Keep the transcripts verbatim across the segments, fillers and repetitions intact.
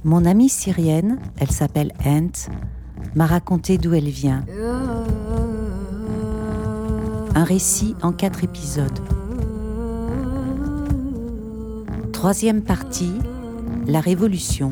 Mon amie syrienne, elle s'appelle Ant, m'a raconté d'où elle vient. Un récit en quatre épisodes. Troisième partie, la Révolution.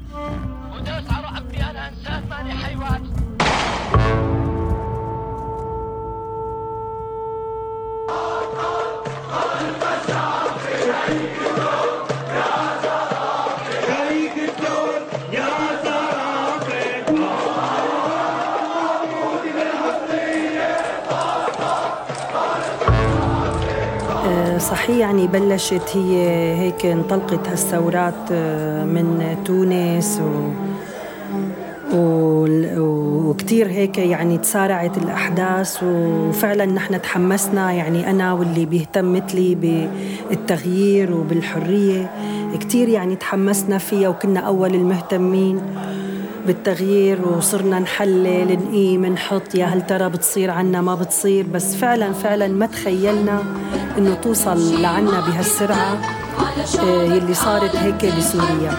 صحيح يعني بلشت هي هيك انطلقت هالثورات من تونس و... و... وكتير هيك يعني تسارعت الأحداث وفعلا نحن تحمسنا يعني أنا واللي بيهتم مثلي بالتغيير وبالحرية كتير يعني تحمسنا فيها وكنا أول المهتمين بالتغيير وصرنا نحلل نقيم نحط يا هل ترى بتصير عنا ما بتصير بس فعلا فعلا ما تخيلنا إنه توصل لعنا بهالسرعة يلي صارت هيك بسوريا.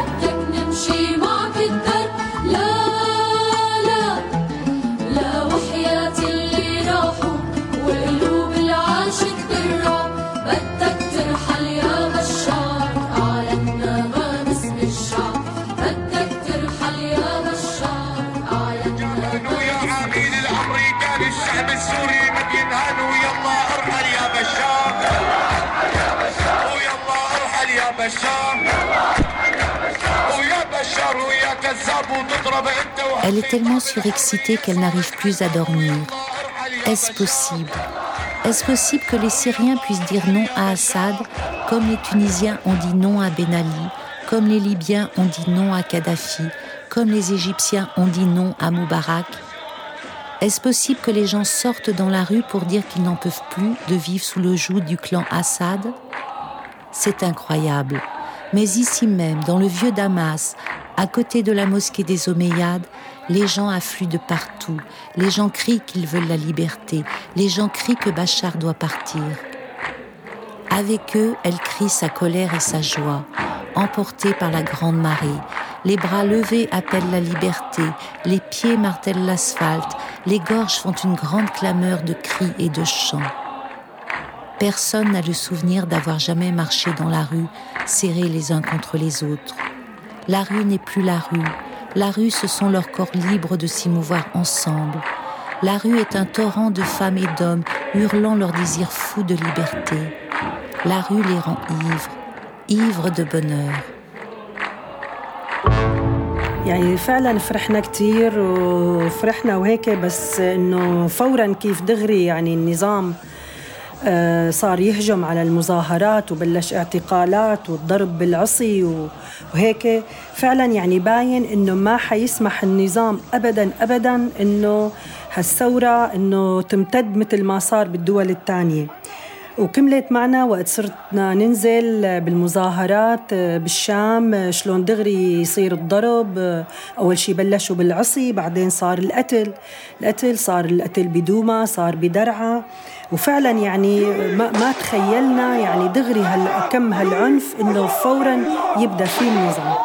Elle est tellement surexcitée qu'elle n'arrive plus à dormir. Est-ce possible ? Est-ce possible que les Syriens puissent dire non à Assad, comme les Tunisiens ont dit non à Ben Ali, comme les Libyens ont dit non à Kadhafi, comme les Égyptiens ont dit non à Moubarak ? Est-ce possible que les gens sortent dans la rue pour dire qu'ils n'en peuvent plus de vivre sous le joug du clan Assad ? C'est incroyable. Mais ici même, dans le vieux Damas, à côté de la mosquée des Omeyyades, les gens affluent de partout. Les gens crient qu'ils veulent la liberté. Les gens crient que Bachar doit partir. Avec eux, elle crie sa colère et sa joie, emportée par la grande marée. Les bras levés appellent la liberté. Les pieds martèlent l'asphalte. Les gorges font une grande clameur de cris et de chants. Personne n'a le souvenir d'avoir jamais marché dans la rue, serrés les uns contre les autres. La rue n'est plus la rue. La rue, ce sont leurs corps libres de s'y mouvoir ensemble. La rue est un torrent de femmes et d'hommes hurlant leur désir fou de liberté. La rue les rend ivres, ivres de bonheur. يعني فعلا فرحنا كتير وفرحنا وهيك بس إنه فوراً كيف دغري يعني النظام صار يهجم على المظاهرات وبلش اعتقالات والضرب بالعصي وهيك فعلا يعني باين إنه ما حيسمح النظام أبداً أبداً إنه هالثورة إنه تمتد مثل ما صار بالدول الثانية. وكملت معنا وقت صرتنا ننزل بالمظاهرات بالشام شلون دغري يصير الضرب. أول شي بلشوا بالعصي بعدين صار القتل القتل صار القتل بدوما صار بدرعا وفعلا يعني ما, ما تخيلنا يعني دغري هال كم هالعنف إنه فورا يبدأ فيه النظام.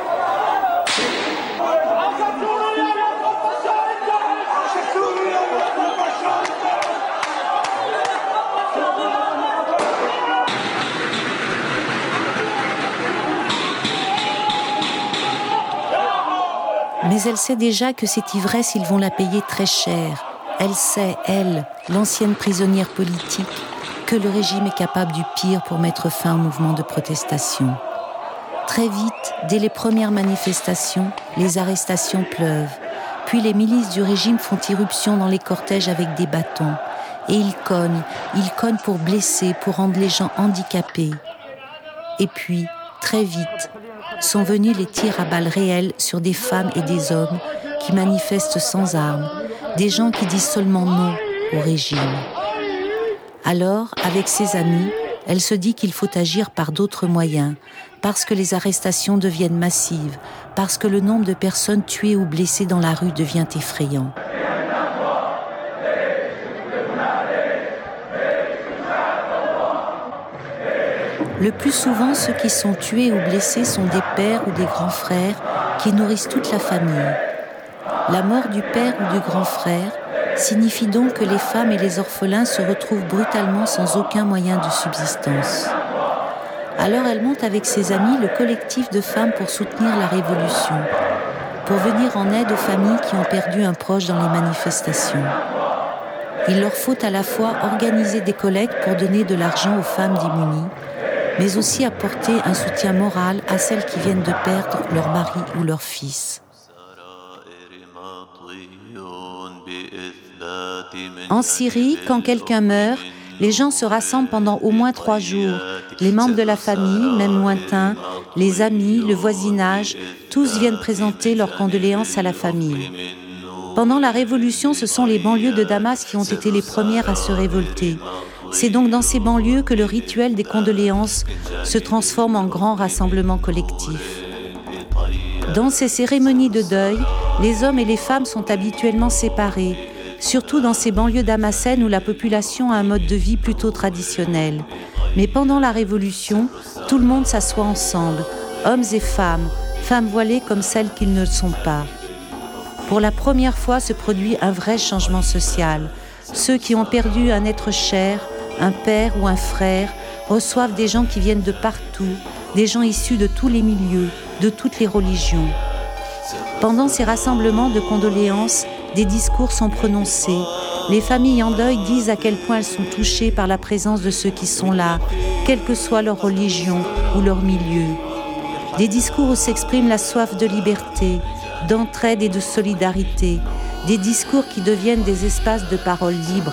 Mais elle sait déjà que cette ivresse, ils vont la payer très cher. Elle sait, elle, l'ancienne prisonnière politique, que le régime est capable du pire pour mettre fin au mouvement de protestation. Très vite, dès les premières manifestations, les arrestations pleuvent. Puis les milices du régime font irruption dans les cortèges avec des bâtons. Et ils cognent, ils cognent pour blesser, pour rendre les gens handicapés. Et puis, très vite, sont venus les tirs à balles réelles sur des femmes et des hommes qui manifestent sans armes, des gens qui disent seulement non au régime. Alors, avec ses amis, elle se dit qu'il faut agir par d'autres moyens, parce que les arrestations deviennent massives, parce que le nombre de personnes tuées ou blessées dans la rue devient effrayant. Le plus souvent, ceux qui sont tués ou blessés sont des pères ou des grands frères qui nourrissent toute la famille. La mort du père ou du grand frère signifie donc que les femmes et les orphelins se retrouvent brutalement sans aucun moyen de subsistance. Alors elle monte avec ses amis le collectif de femmes pour soutenir la révolution, pour venir en aide aux familles qui ont perdu un proche dans les manifestations. Il leur faut à la fois organiser des collectes pour donner de l'argent aux femmes démunies, mais aussi apporter un soutien moral à celles qui viennent de perdre leur mari ou leur fils. En Syrie, quand quelqu'un meurt, les gens se rassemblent pendant au moins trois jours. Les membres de la famille, même lointains, les amis, le voisinage, tous viennent présenter leurs condoléances à la famille. Pendant la Révolution, ce sont les banlieues de Damas qui ont été les premières à se révolter. C'est donc dans ces banlieues que le rituel des condoléances se transforme en grand rassemblement collectif. Dans ces cérémonies de deuil, les hommes et les femmes sont habituellement séparés, surtout dans ces banlieues damascènes où la population a un mode de vie plutôt traditionnel. Mais pendant la Révolution, tout le monde s'assoit ensemble, hommes et femmes, femmes voilées comme celles qu'ils ne le sont pas. Pour la première fois se produit un vrai changement social. Ceux qui ont perdu un être cher, un père ou un frère, reçoivent des gens qui viennent de partout, des gens issus de tous les milieux, de toutes les religions. Pendant ces rassemblements de condoléances, des discours sont prononcés. Les familles en deuil disent à quel point elles sont touchées par la présence de ceux qui sont là, quelle que soit leur religion ou leur milieu. Des discours où s'exprime la soif de liberté, d'entraide et de solidarité, des discours qui deviennent des espaces de parole libre.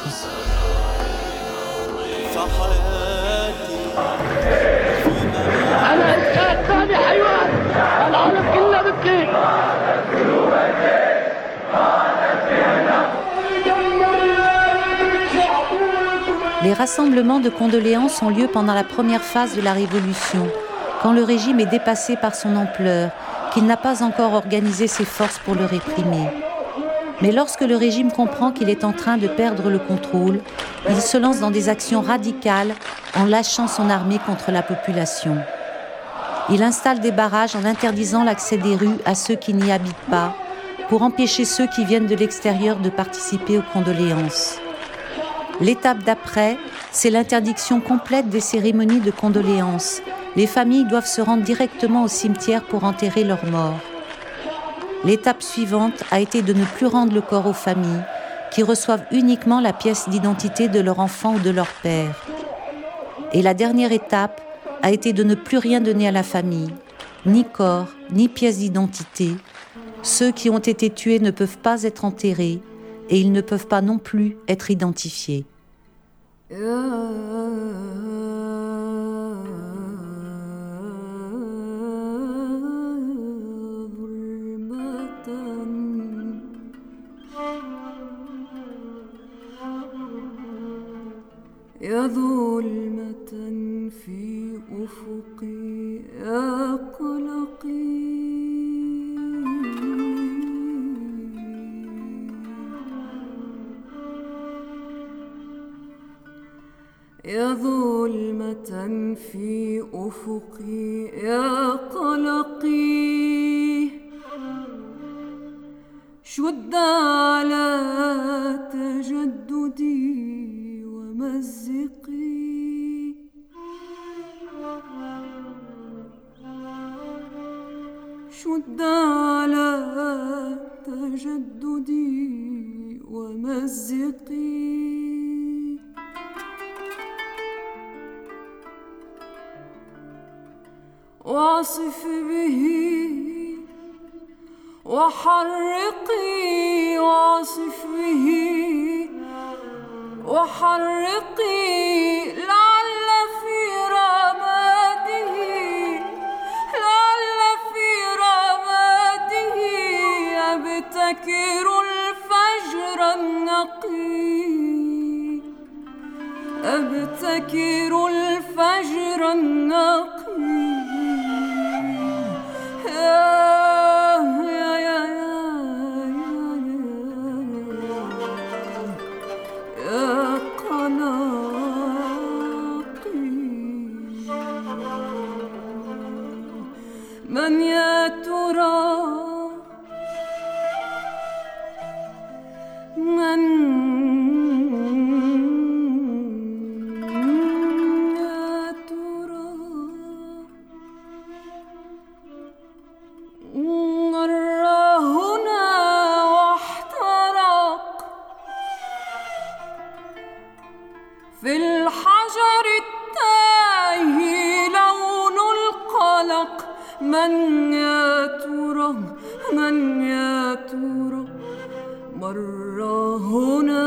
Les rassemblements de condoléances ont lieu pendant la première phase de la Révolution, quand le régime est dépassé par son ampleur, qu'il n'a pas encore organisé ses forces pour le réprimer. Mais lorsque le régime comprend qu'il est en train de perdre le contrôle, il se lance dans des actions radicales en lâchant son armée contre la population. Il installe des barrages en interdisant l'accès des rues à ceux qui n'y habitent pas, pour empêcher ceux qui viennent de l'extérieur de participer aux condoléances. L'étape d'après, c'est l'interdiction complète des cérémonies de condoléances. Les familles doivent se rendre directement au cimetière pour enterrer leurs morts. L'étape suivante a été de ne plus rendre le corps aux familles, qui reçoivent uniquement la pièce d'identité de leur enfant ou de leur père. Et la dernière étape a été de ne plus rien donner à la famille, ni corps, ni pièce d'identité. Ceux qui ont été tués ne peuvent pas être enterrés et ils ne peuvent pas non plus être identifiés. يا ظلمة في أفقي يا قلقي يا ظلمة في أفقي يا قلقي شد على تجددي ومزقي شد على تجددي ومزقي واعصف به وحرقي واعصف به وحرقي لعل في رماده لعل في رماده أبتكر الفجر النقي أبتكر الفجر النقي من يا ترى من يا ترى مر هنا واحترق في الحجر التاهي لون القلق من يا ترى من يا ترى مر هنا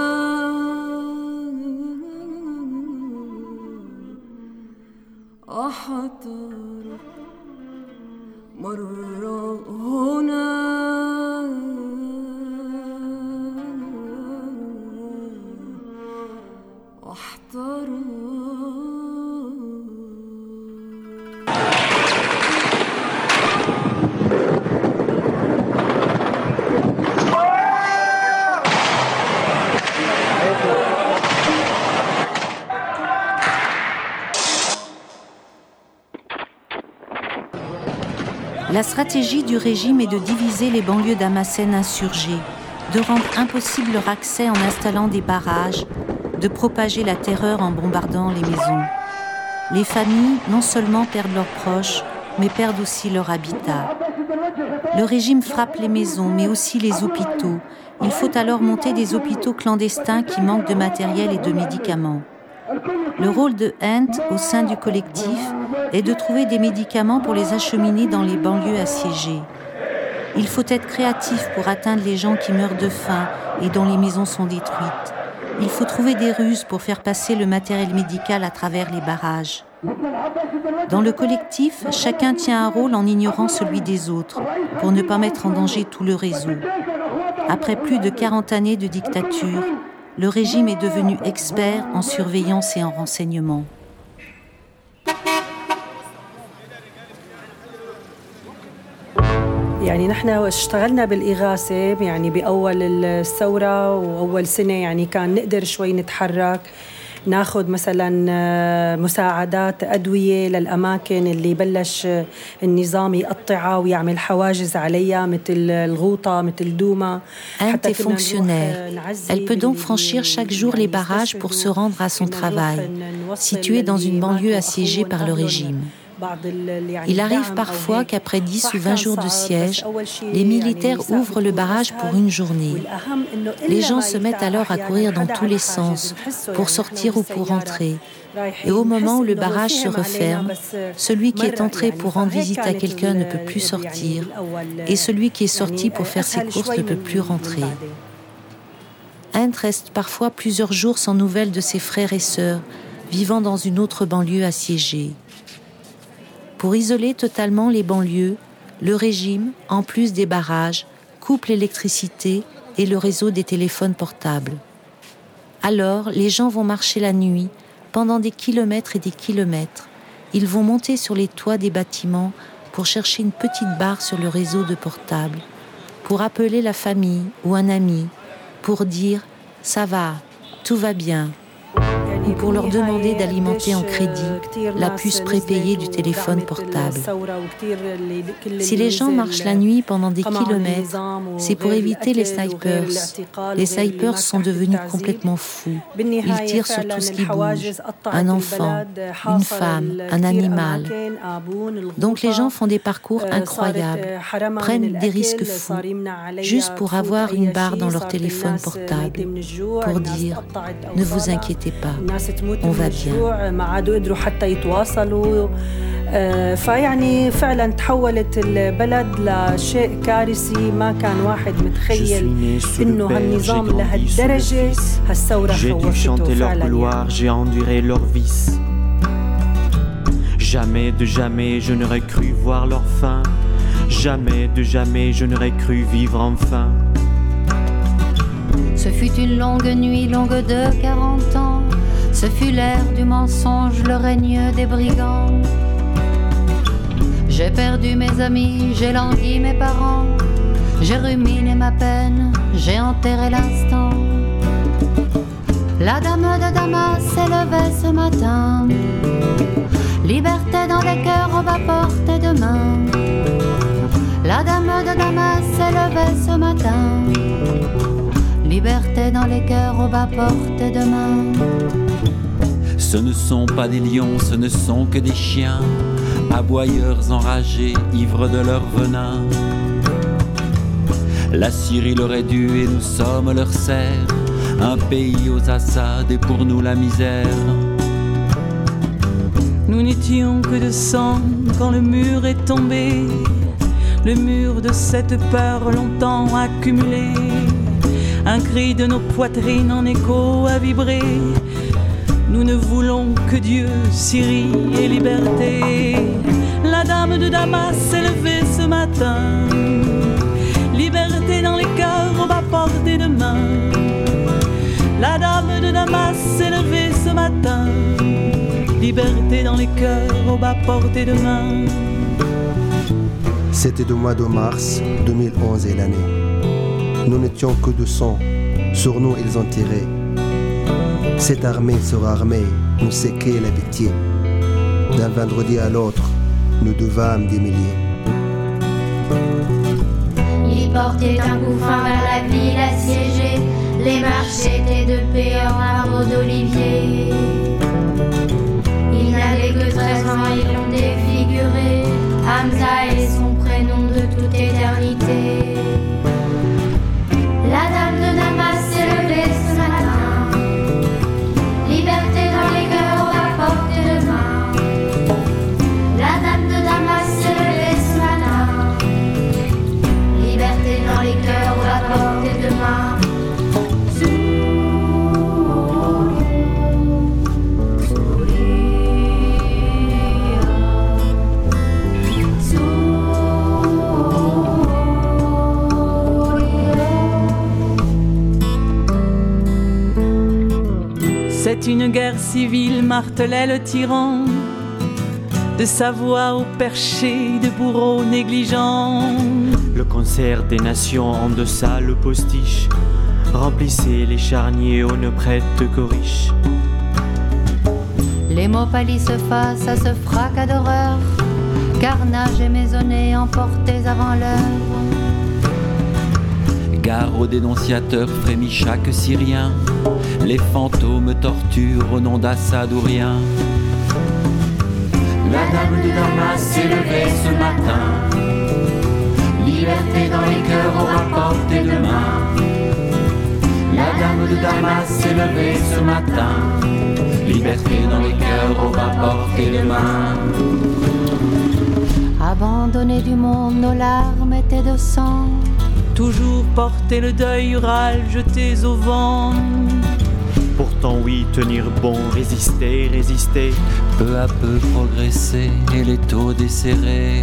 أحترق مر هنا أحترق. La stratégie du régime est de diviser les banlieues damascènes insurgées, de rendre impossible leur accès en installant des barrages, de propager la terreur en bombardant les maisons. Les familles non seulement perdent leurs proches, mais perdent aussi leur habitat. Le régime frappe les maisons, mais aussi les hôpitaux. Il faut alors monter des hôpitaux clandestins qui manquent de matériel et de médicaments. Le rôle de Hent au sein du collectif est de trouver des médicaments pour les acheminer dans les banlieues assiégées. Il faut être créatif pour atteindre les gens qui meurent de faim et dont les maisons sont détruites. Il faut trouver des ruses pour faire passer le matériel médical à travers les barrages. Dans le collectif, chacun tient un rôle en ignorant celui des autres, pour ne pas mettre en danger tout le réseau. Après plus de quarante années de dictature, le régime est devenu expert en surveillance et en renseignement. يعني نحن اشتغلنا بالإغاثة يعني بأول الثورة وأول سنة يعني كان نقدر شوي نتحرك ناخد مثلا مساعدات أدوية للأماكن اللي بلش النظام يقطعها ويعمل حواجز عليها مثل الغوطة مثل دوما. Hent est fonctionnaire. Elle peut donc franchir chaque jour les barrages pour se rendre à son travail, situé dans une banlieue assiégée par le régime. Il arrive parfois qu'après dix ou vingt jours de siège, les militaires ouvrent le barrage pour une journée. Les gens se mettent alors à courir dans tous les sens pour sortir ou pour entrer. Et au moment où le barrage se referme, celui qui est entré pour rendre visite à quelqu'un ne peut plus sortir et celui qui est sorti pour faire ses courses ne peut plus rentrer. Hent reste parfois plusieurs jours sans nouvelles de ses frères et sœurs vivant dans une autre banlieue assiégée. Pour isoler totalement les banlieues, le régime, en plus des barrages, coupe l'électricité et le réseau des téléphones portables. Alors, les gens vont marcher la nuit, pendant des kilomètres et des kilomètres. Ils vont monter sur les toits des bâtiments pour chercher une petite barre sur le réseau de portables, pour appeler la famille ou un ami, pour dire « ça va, tout va bien ». Ou pour leur demander d'alimenter en crédit la puce prépayée du téléphone portable. Si les gens marchent la nuit pendant des kilomètres, c'est pour éviter les snipers. Les snipers sont devenus complètement fous. Ils tirent sur tout ce qui bouge, un enfant, une femme, un animal. Donc les gens font des parcours incroyables, prennent des risques fous, juste pour avoir une barre dans leur téléphone portable, pour dire « ne vous inquiétez pas ». On va bien. ما عادوا قدروا حتى يتواصلوا فيعني فعلا تحولت البلد لشيء كارثي ما كان واحد متخيل إنه هالنظام لهالدرجة هالثورة خوفته فعلا. J'ai enduré leurs vices. Jamais de jamais je n'aurais cru voir leur fin. Jamais de jamais je n'aurais cru vivre enfin. Ce fut une longue nuit, longue de quarante ans. Ce fut l'ère du mensonge, le règne des brigands. J'ai perdu mes amis, j'ai langui mes parents. J'ai ruminé ma peine, j'ai enterré l'instant. La dame de Damas s'est levée ce matin. Liberté dans les cœurs au bas portée de main. La dame de Damas s'est levée ce matin. Liberté dans les cœurs au bas portée de main. Ce ne sont pas des lions, ce ne sont que des chiens, aboyeurs enragés, ivres de leur venin. La Syrie leur est due et nous sommes leur serfs, un pays aux Assad et pour nous la misère. Nous n'étions que de sang quand le mur est tombé, le mur de cette peur longtemps accumulée. Un cri de nos poitrines en écho a vibré. Nous ne voulons que Dieu, Syrie et liberté. La dame de Damas s'est levée ce matin. Liberté dans les cœurs au bas portée de main. La dame de Damas s'est levée ce matin. Liberté dans les cœurs au bas portée de main. C'était le mois de mars deux mille onze et l'année. Nous n'étions que de sang, sur nous ils ont tiré. Cette armée sera armée, nous séquait la pitié. D'un vendredi à l'autre, nous devâmes des milliers. Il portait un couffin vers la ville assiégée. Les marchés étaient de paix en arbres d'olivier. Il n'avait que treize ans, ils l'ont défiguré. Hamza est son prénom de toute éternité. La dame de Damas s'est levée ce matin. Liberté dans les cœurs au bas portée de main. La dame de Damas s'est levée ce matin. Liberté dans les cœurs au bas portée de main. C'est une guerre civile, martelait le tyran, de sa voix au perché de bourreaux négligents. Le concert des nations en deçà le postiche, remplissez les charniers, on ne prête qu'aux riches. Les mots pâlissent face à ce fracas d'horreur, carnage et maisonnée emportés avant l'heure. Gare aux dénonciateurs, frémit chaque Syrien. Les fantômes torturent au nom d'Assad ou rien. La dame de Damas s'est levée ce matin. Liberté dans les cœurs au bas portée de main. La dame de Damas s'est levée ce matin. Liberté dans les cœurs au bas portée de main. Abandonnés du monde, nos larmes étaient de sang. Toujours porter le deuil râle, jetés au vent. Pourtant oui, tenir bon, résister, résister. Peu à peu progresser et les taux desserrer.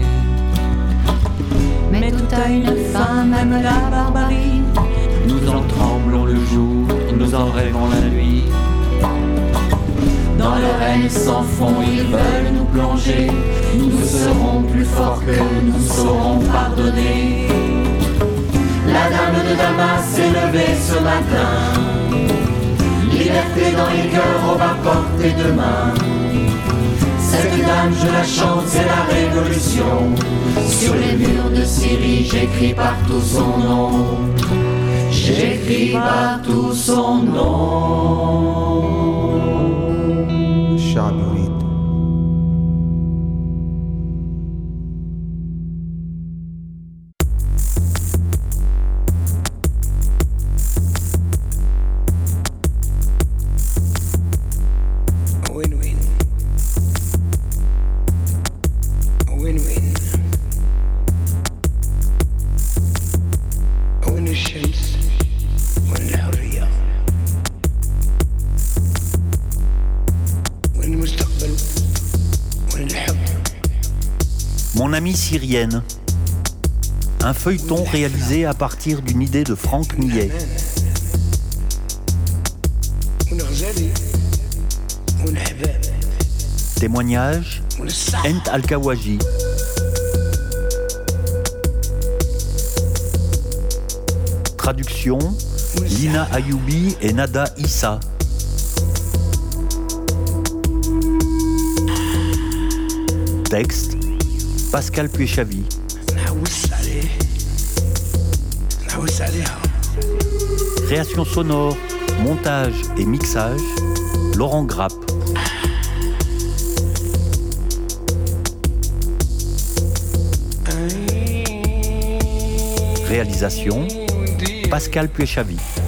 Mais tout a une fin, même la barbarie. Nous en tremblons le jour, nous en rêvons la nuit. Dans leur haine sans fond, ils veulent nous plonger. Nous serons plus forts que nous saurons pardonner. La dame de Damas s'est levée ce matin. Liberté dans les cœurs au bas portée de main. Cette dame je la chante, c'est la révolution. Sur les murs de Syrie j'écris partout son nom. J'écris partout son nom. الشعب يريد. Mon amie syrienne, un feuilleton réalisé à partir d'une idée de Franck Millet. Témoignage, Ent Al-Kawaji. Traduction, Lina Ayoubi et Nada Issa. Texte, Pascal Puechavi. Création sonore, montage et mixage, Laurent Grappe. Réalisation, Pascal Puechavi.